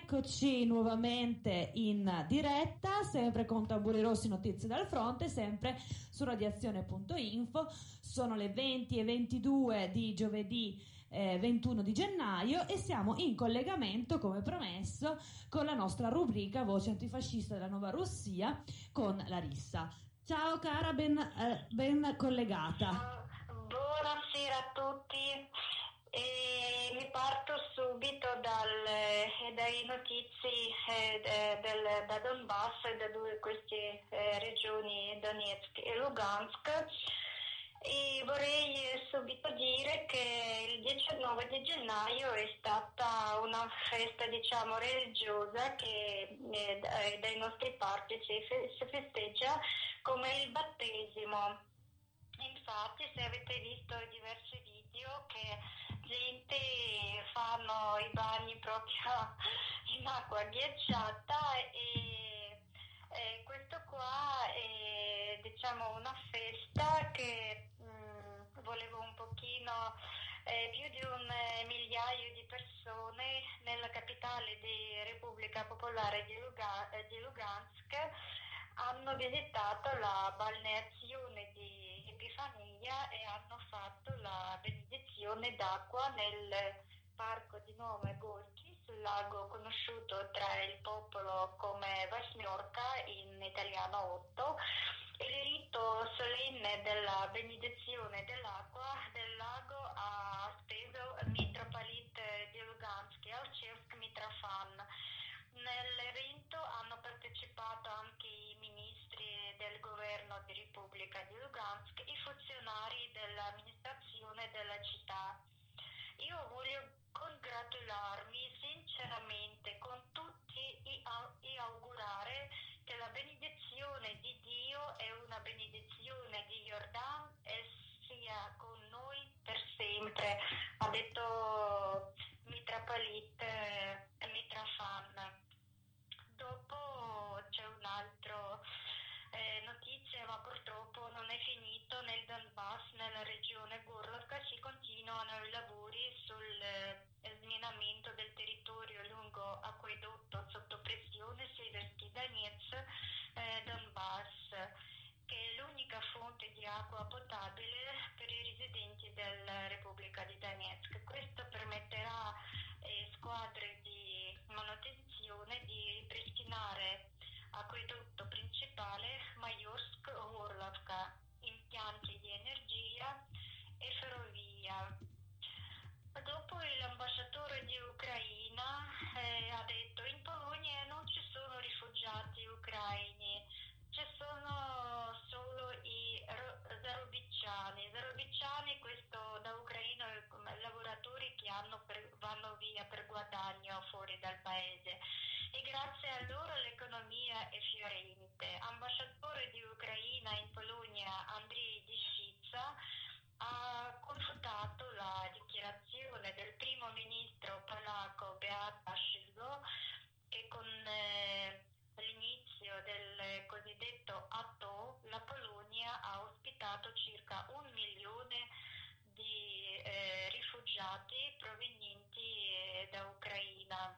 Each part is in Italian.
Eccoci nuovamente in diretta, sempre con Tamburi Rossi, notizie dal fronte, sempre su radiazione.info. Sono le 20:22 di giovedì 21 di gennaio e siamo in collegamento, come promesso, con la nostra rubrica Voce antifascista della Nuova Russia con Larissa. Ciao cara, ben collegata. Buonasera a tutti. Mi parto subito dai notizie da Donbass e da queste regioni, Donetsk e Lugansk. E vorrei subito dire che il 19 di gennaio è stata una festa, diciamo, religiosa che dai nostri parti si festeggia come il battesimo. Infatti, se avete visto diversi video che gente fanno i bagni proprio in acqua ghiacciata e questo qua è, diciamo, una festa che volevo un pochino più di un migliaio di persone nella capitale di Repubblica Popolare di Lugansk hanno visitato la balneazione di Epifania e hanno fatto la benedizione d'acqua nel parco di nome Gorky, sul lago conosciuto tra il popolo come Vasmiorka, in italiano 8. Il rito solenne della benedizione dell'acqua del lago ha speso Mitropolit di Lugansk e Alcevsk Mitrofan. Nell'evento hanno partecipato anche i ministri del governo di Repubblica di Lugansk e i funzionari dell'amministrazione della città. Io voglio congratularmi sinceramente con tutti e augurare che la benedizione di Dio è una benedizione di Jordan e sia con noi per sempre, ha detto Mitropolit Mitrofan. Dopo c'è un altro notizia, ma purtroppo non è finito. Nel Donbass, nella regione Gorlovka, si continuano i lavori sul sminamento del territorio lungo acquedotto sotto pressione Seversky Donetsk Donbass, che è l'unica fonte di acqua potabile per i residenti della Repubblica di Donetsk. Questo permetterà squadre di manutenzione di ripristinare acquedotto principale Majorsk-Orlovka, impianti di energia e ferrovia. Dopo l'ambasciatore di Ucraina ha detto in Polonia non ci sono rifugiati ucraini, ci sono solo i zarobicciani, questo da Ucraina, lavoratori che vanno via per guadagno fuori dal paese e grazie a loro l'economia è fiorente. Ambasciatore di Ucraina in Polonia Andriy Dishitsa ha confutato la dichiarazione del primo ministro polacco Beata Szydło che con l'inizio del cosiddetto ATO la Polonia ha ospitato circa 1 milione di rifugiati provenienti da Ucraina.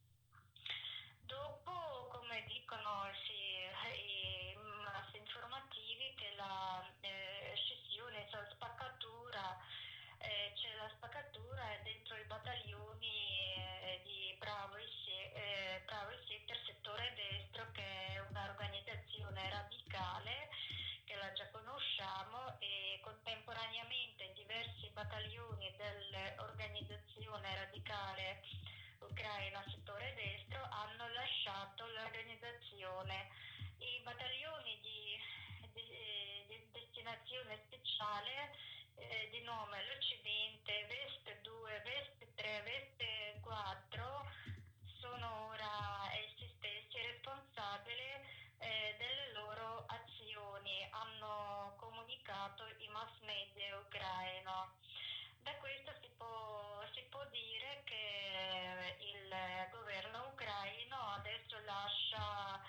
Dopo, come dicono i massi informativi, che la scissione, la spaccatura, c'è la spaccatura dentro i battaglioni di Bravo e Sector, settore destro, che è un'organizzazione radicale che la già conosciamo, e contemporaneamente diversi battaglioni dell'organizzazione radicale ucraina settore destro hanno lasciato l'organizzazione. I battaglioni di destinazione speciale di nome l'Occidente, Veste 2, Veste 3, Veste 4 sono ora essi stessi responsabili delle loro azioni, hanno comunicato i mass media ucraino. Da questo si può dire che il governo ucraino adesso lascia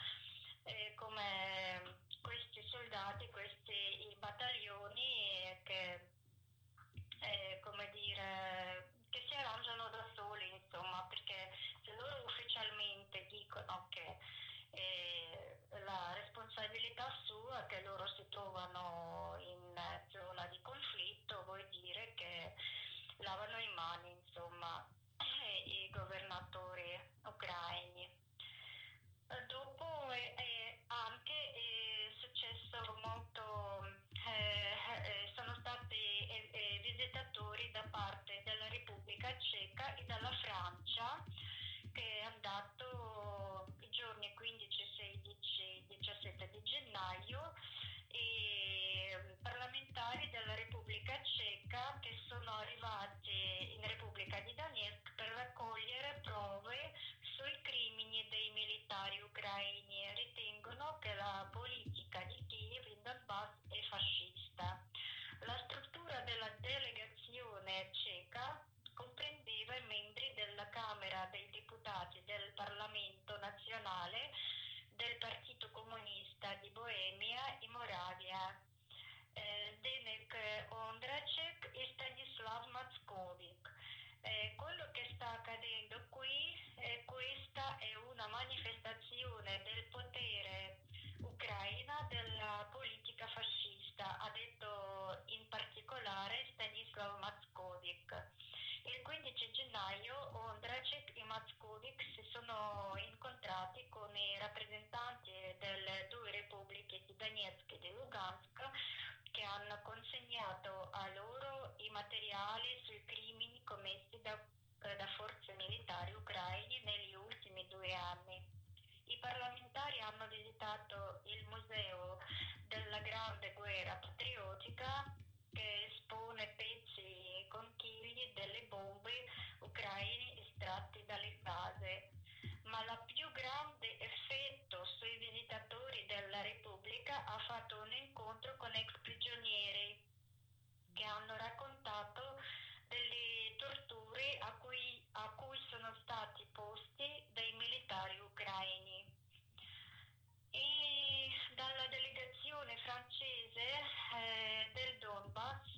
come questi soldati, questi i battaglioni che come dire deputati del Parlamento nazionale del Partito Comunista di Boemia e Moravia, Zdeněk Ondráček e Stanislav Mackovík. Quello che sta accadendo qui, questa è una manifestazione del potere ucraina della politica fascista, ha detto in particolare Stanislav Mackovík. Il 15 gennaio Ondráček e Mackovík si sono incontrati con i rappresentanti delle due repubbliche di Donetsk e di Lugansk, che hanno consegnato a loro i materiali sui crimini commessi da forze militari ucraine negli ultimi 2 anni. I parlamentari hanno visitato il museo della Grande Guerra Patriottica, che espone pezzi e conchigli delle bombe ucraine estratti dalle case. Ma la più grande effetto sui visitatori della Repubblica ha fatto un incontro con ex prigionieri che hanno raccontato delle torture a cui sono stati posti dai militari ucraini. E dalla delegazione francese del Donbass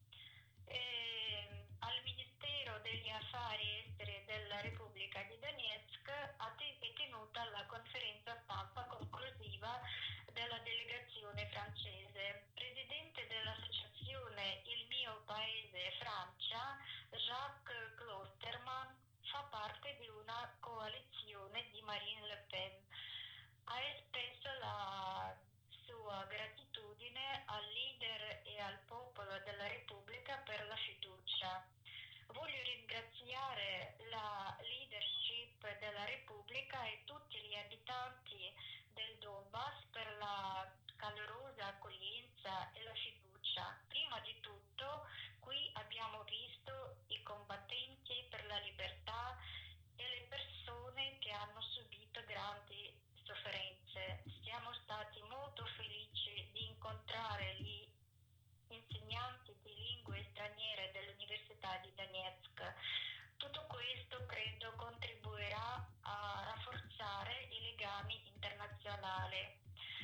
al Ministero degli Affari Esteri della Repubblica di Donetsk è tenuta la conferenza stampa conclusiva della delegazione francese. Presidente dell'associazione Il mio paese Francia, Jacques Klosterman, fa parte di una coalizione di Marine Le Pen. Ha espresso la sua gratitudine al leader e al popolo della Repubblica per la fiducia. Voglio ringraziare la leadership della Repubblica e tutti gli abitanti del Donbass per la calorosa accoglienza e la fiducia. Prima di tutto, qui abbiamo visto i combattenti per la libertà e le persone che hanno subito grandi sofferenze. Siamo stati molto felici di incontrare gli insegnanti di lingue straniere dell'Università di Donetsk. Tutto questo credo contribuirà a rafforzare i legami internazionali.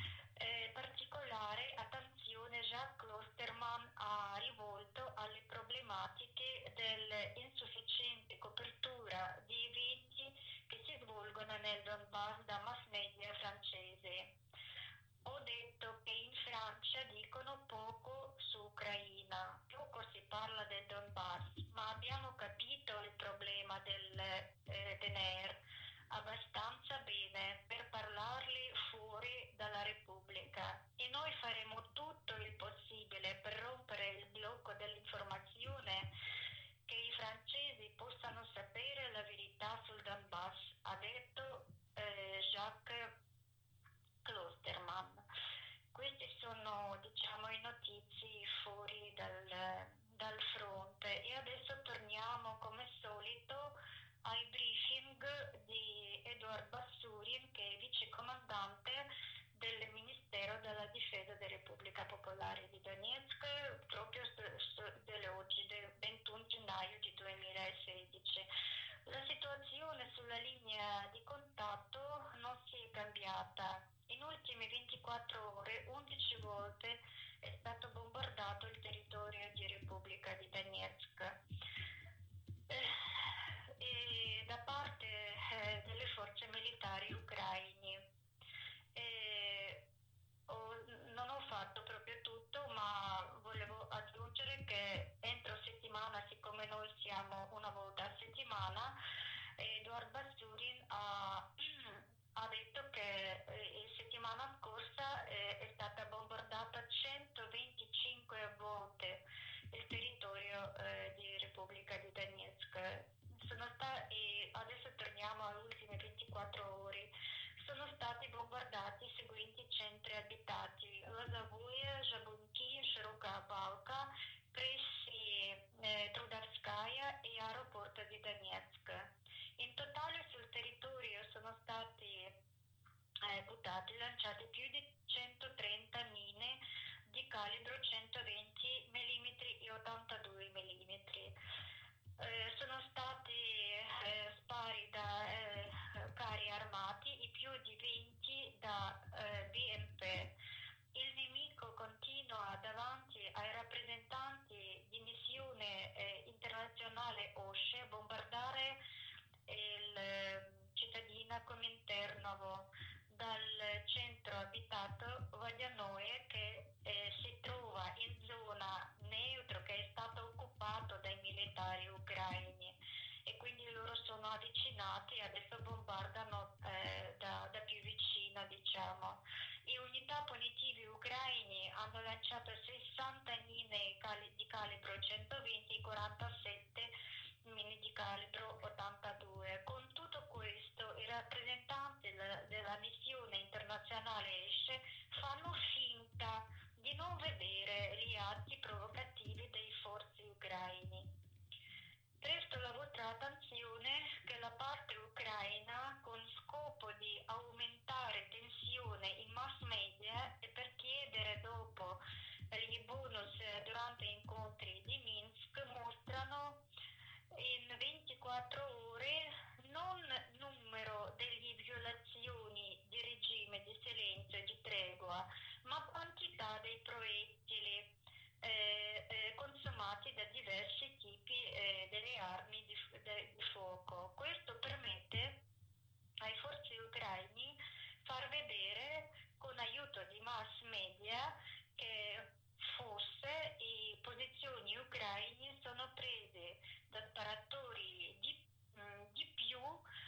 Particolare attenzione Jacques Klosterman ha rivolto alle problematiche dell'insufficiente copertura di eventi che si svolgono nel Donbass da mass media francese. Ho detto che in Francia dicono poco su Ucraina, poco si parla del Donbass, ma abbiamo capito il problema del DNR abbastanza bene per parlarli fuori dalla Repubblica, e noi faremo tutto il possibile per rompere il blocco dell'informazione, che i francesi possano sapere la verità sul Donbass, ha detto Jacques Klosterman. Queste sono, diciamo, i notizie fuori dal fronte, e adesso torniamo come solito ai briefing di Eduard Bassurin, che è vicecomandante del Ministero della Difesa della Repubblica Popolare di Donetsk, proprio dell'oggi, del 21 gennaio di 2016. La situazione sulla linea di contatto non si è cambiata. In ultime 24 ore 11 volte è stato bombardato il territorio di Repubblica di Donetsk. E da parte delle forze militari ucraine. Non ho fatto proprio tutto, ma volevo aggiungere che entro settimana, siccome noi siamo una volta a settimana, Eduard Bassurin ha detto che la settimana scorsa è stata bombardata 125 volte il territorio di Repubblica di Donetsk. E adesso torniamo alle ultime 24 ore. Sono stati bombardati i seguenti centri abitati: Lozovое, Jabunki, Широка Балка, pressi Trudarskaya e aeroporto di Donetsk. In totale sul territorio sono stati lanciate più di 130 mine di calibro 120 mm e 82 mm. Sono stati spari da avvicinati, adesso bombardano da più vicino, diciamo. Le unità punitive ucraine hanno lanciato 60 mine di calibro 120 e 47 mine di calibro 82. Con tutto questo, i rappresentanti della missione internazionale ESCE fanno finta di non vedere gli atti provocativi dei forze ucraini. Presto la vostra attenzione che la parte ucraina, con scopo di aumentare tensione in mass media e per chiedere dopo gli bonus durante incontri di Minsk, mostrano in 24 ore non numero delle violazioni di regime di silenzio e di tregua, ma quantità dei proiettili consumati da diversi tipi delle armi di fuoco. Questo permette ai forze ucraini far vedere con aiuto di mass media che forse le posizioni ucraine sono prese da sparatori di più,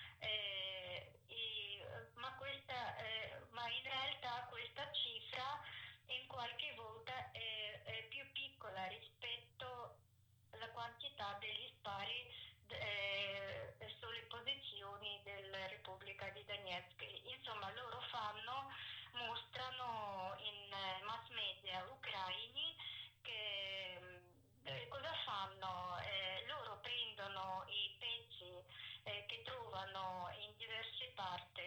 ma in realtà questa cifra in qualche volta è più piccola rispetto alla quantità degli spari sulle posizioni della Repubblica di Donetsk. Insomma, loro mostrano in mass media ucraini che cosa fanno? Loro prendono i pezzi che trovano in diverse parti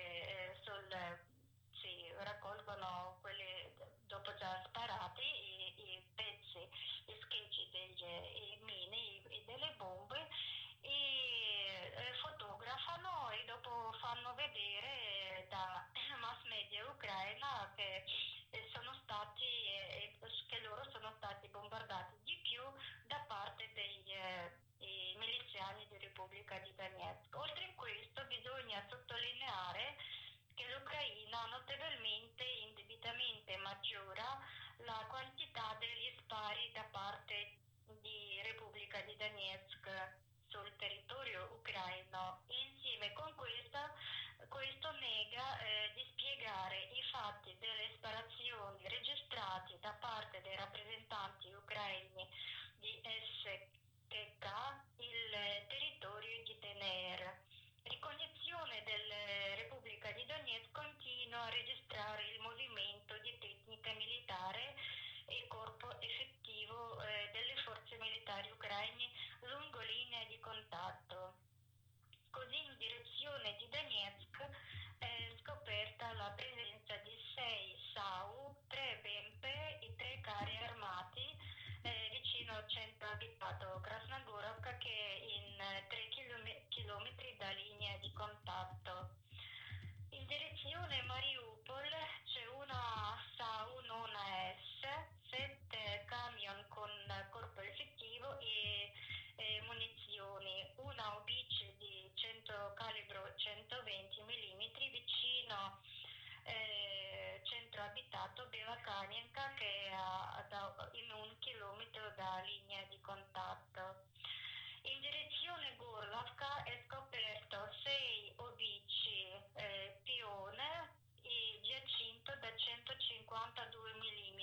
si raccolgono quelli dopo già sparati i pezzi, gli scheggi delle mine e delle bombe e fotografano e dopo fanno vedere da mass media ucraina che che loro sono stati bombardati di più da parte dei miliziani di Repubblica di Donetsk. Oltre a questo bisogna sottolineare che l'Ucraina notevolmente indebitamente maggiora la quantità degli spari da parte di Repubblica di Donetsk sul territorio ucraino. Insieme con questo nega di spiegare i fatti delle sparazioni registrate da parte dei rappresentanti ucraini di SK, il territorio di DNR. Ricognizione della Repubblica di Donetsk continua a registrare il movimento di tecnica militare e corpo effettivo delle forze militari ucraine lungo linea di contatto. Così in direzione di Donetsk è scoperta la presenza di 6 SAU, 3 BMP e 3 carri armati vicino al centro abitato Krasnogorovka, che è in 3 chilometri da linea di contatto. In direzione Mariupol c'è una SAU non AS, 7 camion con corpo effettivo e munizioni, una obice di calibro 120 mm vicino centro abitato Belakanienka, che è in 1 chilometro da linea di contatto. In direzione Gorlavka è scoperto 6 obici Pione e Giacinto da 152 mm,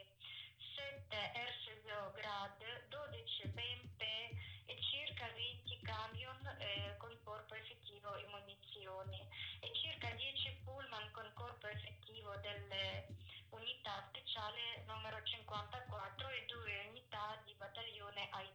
7 Ercesiograd, 12 BMP e circa 20 camion con corpo effettivo e munizioni e circa 10 pullman con corpo effettivo delle unità speciale numero 54 e 2 unità di battaglione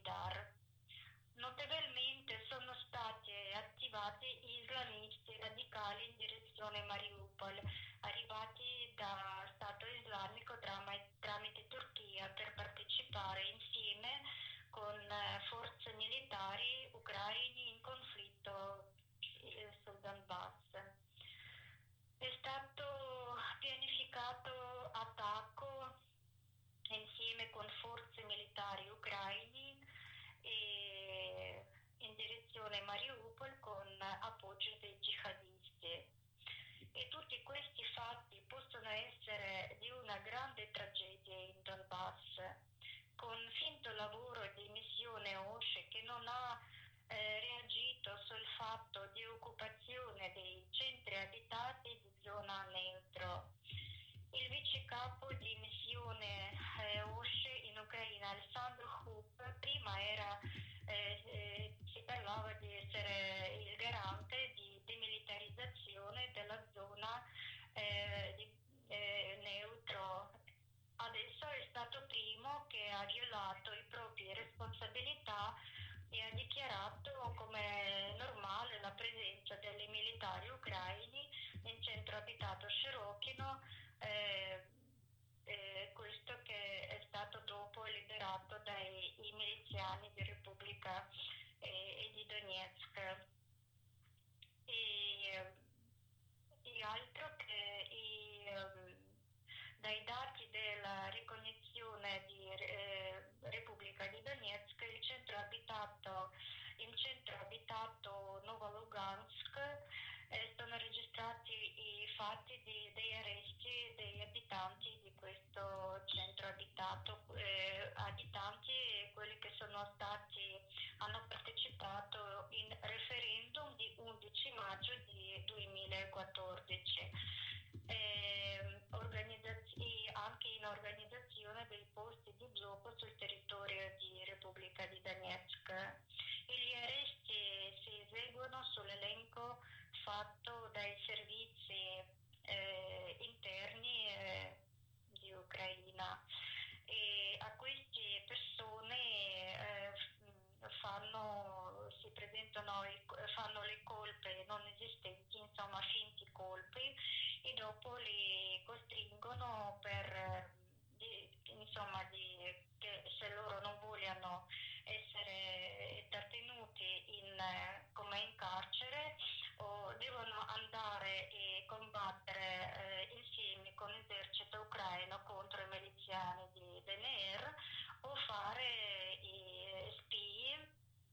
centro abitato Sherokino, questo che è stato dopo liberato dai miliziani di Repubblica e di Donetsk. E altro che dai dati della ricognizione di Repubblica di Donetsk, il centro abitato Novolugansk, sono registrati i fatti degli arresti degli abitanti di questo centro abitato, abitanti e quelli che hanno partecipato in referendum di 11 maggio di 2014, anche in organizzazione dei posti di gioco sul territorio di Repubblica di Donetsk. E gli arresti si eseguono sull'elenco fatto dai servizi interni di Ucraina, e a queste persone si presentano fanno le colpe non esistenti, insomma finti colpi, e dopo li costringono che se loro non vogliono essere trattenuti come in carcere, o devono andare e combattere insieme con l'esercito ucraino contro i miliziani di DNR, o fare i spie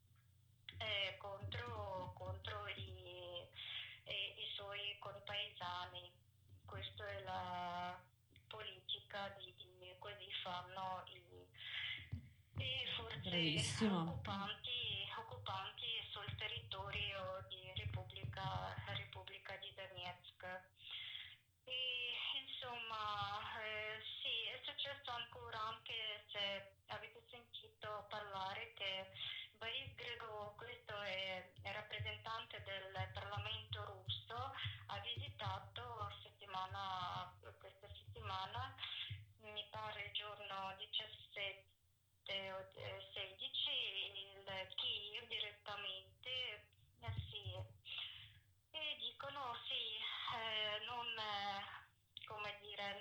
contro i suoi compaesani. Questa è la politica così fanno i forze occupanti sul territorio di Repubblica di Donetsk. E insomma, sì, è successo ancora, anche se avete sentito parlare, che Boris Grigol, questo è il rappresentante del Parlamento russo, ha visitato questa settimana, mi pare il giorno 17 o 16, il Kiev direttamente, sì, e dicono sì, come dire,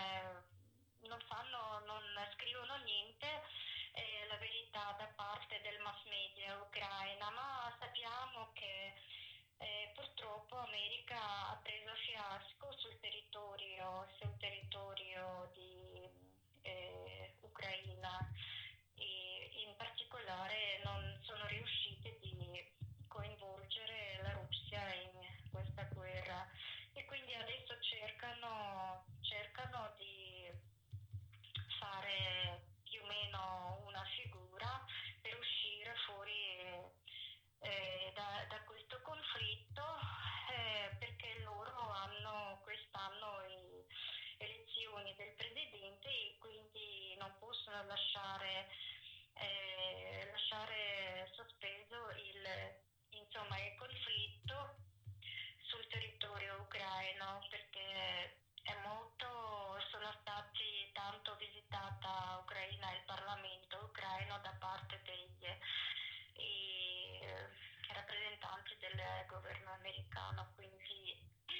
non scrivono niente, la verità da parte del mass media ucraina, ma sappiamo che purtroppo America ha preso fiasco sul territorio di Ucraina, e in particolare non sono riusciti di coinvolgere la Russia in questa guerra, e quindi adesso cercano di fare più o meno una figura per uscire fuori da questo conflitto, perché loro hanno quest'anno le elezioni del presidente, e quindi non possono lasciare sospeso il conflitto sul territorio ucraino, perché sono stati tanto visitata Ucraina, il Parlamento ucraino, da parte degli rappresentanti del governo americano, quindi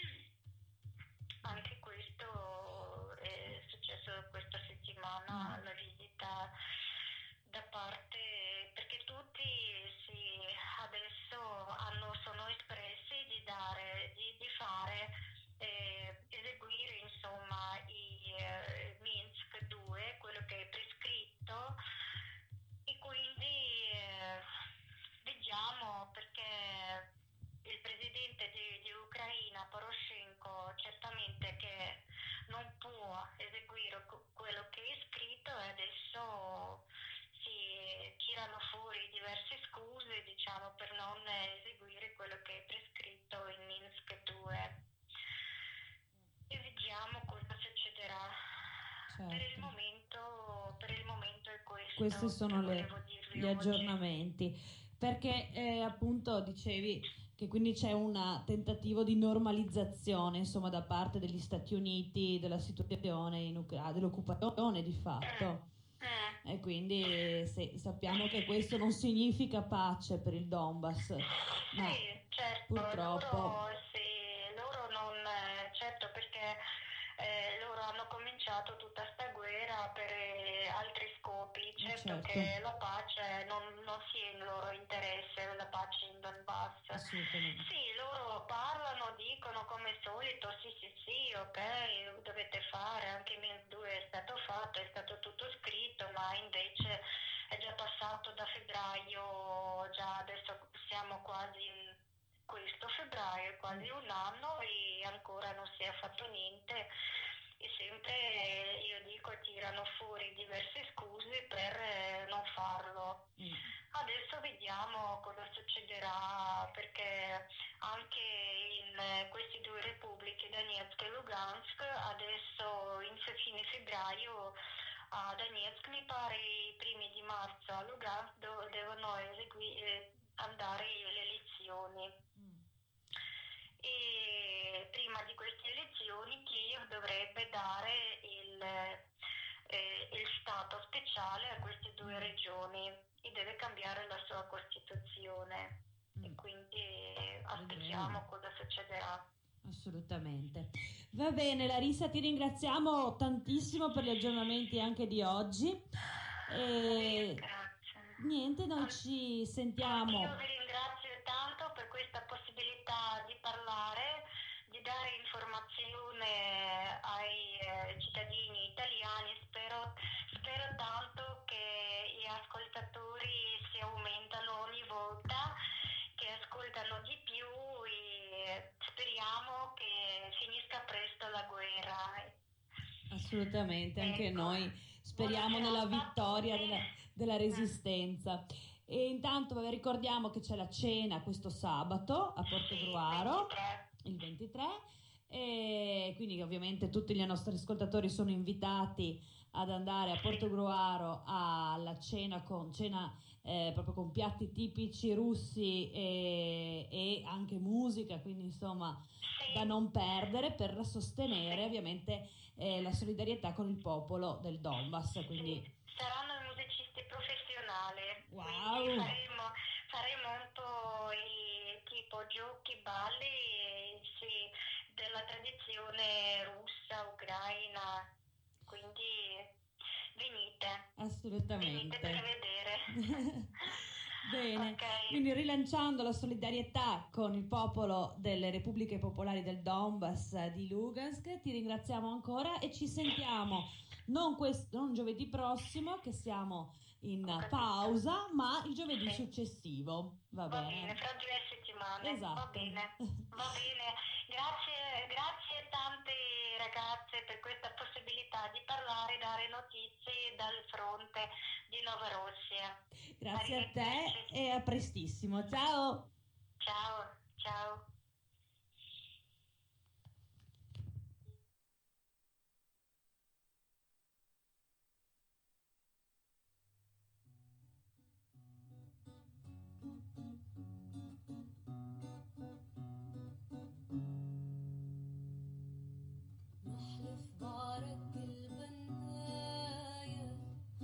anche questo è successo questa settimana, la visita da parte, perché tutti adesso sono espressi di fare, eseguire insomma i Minsk 2, quello che è prescritto, e quindi vediamo, perché il presidente di Ucraina, Poroshenko, certamente che non può eseguire quello che è scritto, e adesso si tirano fuori diverse scuse, diciamo, per non eseguire quello che è prescritto in Minsk 2. E vediamo cosa succederà. Certo. Per il momento è questo. Questi sono gli aggiornamenti, perché appunto dicevi che quindi c'è un tentativo di normalizzazione, insomma, da parte degli Stati Uniti della situazione in Ucraina, dell'occupazione di fatto. E quindi sappiamo che questo non significa pace per il Donbass, ma sì, certo, purtroppo loro non, certo, perché loro hanno cominciato tutta sta guerra per altri scopi. Certo certo, che la pace non sia in loro interesse, la pace in Donbass. assolutamente. Sì, loro parlano, dicono come al solito, sì, sì, sì, ok, dovete fare, anche nel 2 è stato fatto, è stato tutto scritto, ma invece è già passato da febbraio, già adesso siamo quasi in questo febbraio, quasi un anno e ancora non si è fatto niente e sempre io dico tirano fuori diverse scuse per non farlo. Adesso vediamo cosa succederà perché anche in queste due repubbliche, Donetsk e Lugansk, adesso in fine febbraio a Donetsk mi pare i primi di marzo, a Lugansk devono andare le elezioni. E prima di queste elezioni Kiev dovrebbe dare il stato speciale a queste due regioni e deve cambiare la sua Costituzione e quindi aspettiamo cosa succederà. Assolutamente. Va bene, Larissa, ti ringraziamo tantissimo per gli aggiornamenti anche di oggi. Grazie. Niente, noi ci Io sentiamo. vi ringrazio tanto per questa possibilità di parlare, di dare informazione ai cittadini italiani. Spero tanto che gli ascoltatori si aumentano ogni volta, che ascoltano di più e speriamo che finisca presto la guerra. Assolutamente, anche Ecco. noi speriamo Buona nella serata a vittoria tutti. della resistenza. E intanto vabbè, ricordiamo che c'è la cena questo sabato a Portogruaro, il 23, e quindi ovviamente tutti i nostri ascoltatori sono invitati ad andare a Portogruaro alla cena proprio con piatti tipici russi e anche musica, quindi insomma da non perdere per sostenere ovviamente la solidarietà con il popolo del Donbass. Quindi Saranno musicisti professionali, quindi wow, faremo un po' tipo giochi, balli, sì, della tradizione russa, ucraina, quindi venite assolutamente. per vedere. Bene, Ok, quindi rilanciando la solidarietà con il popolo delle Repubbliche Popolari del Donbass di Lugansk, ti ringraziamo ancora e ci sentiamo non giovedì prossimo, che siamo in ho capito. pausa, ma il giovedì Sì. successivo. Va Va bene, bene? fra 2 settimane, va Esatto. bene, va bene. Grazie tante ragazze per questa possibilità di parlare, dare notizie dal fronte di Novorossiya. Grazie a te Arrivederci. e a prestissimo. Ciao! Ciao, ciao.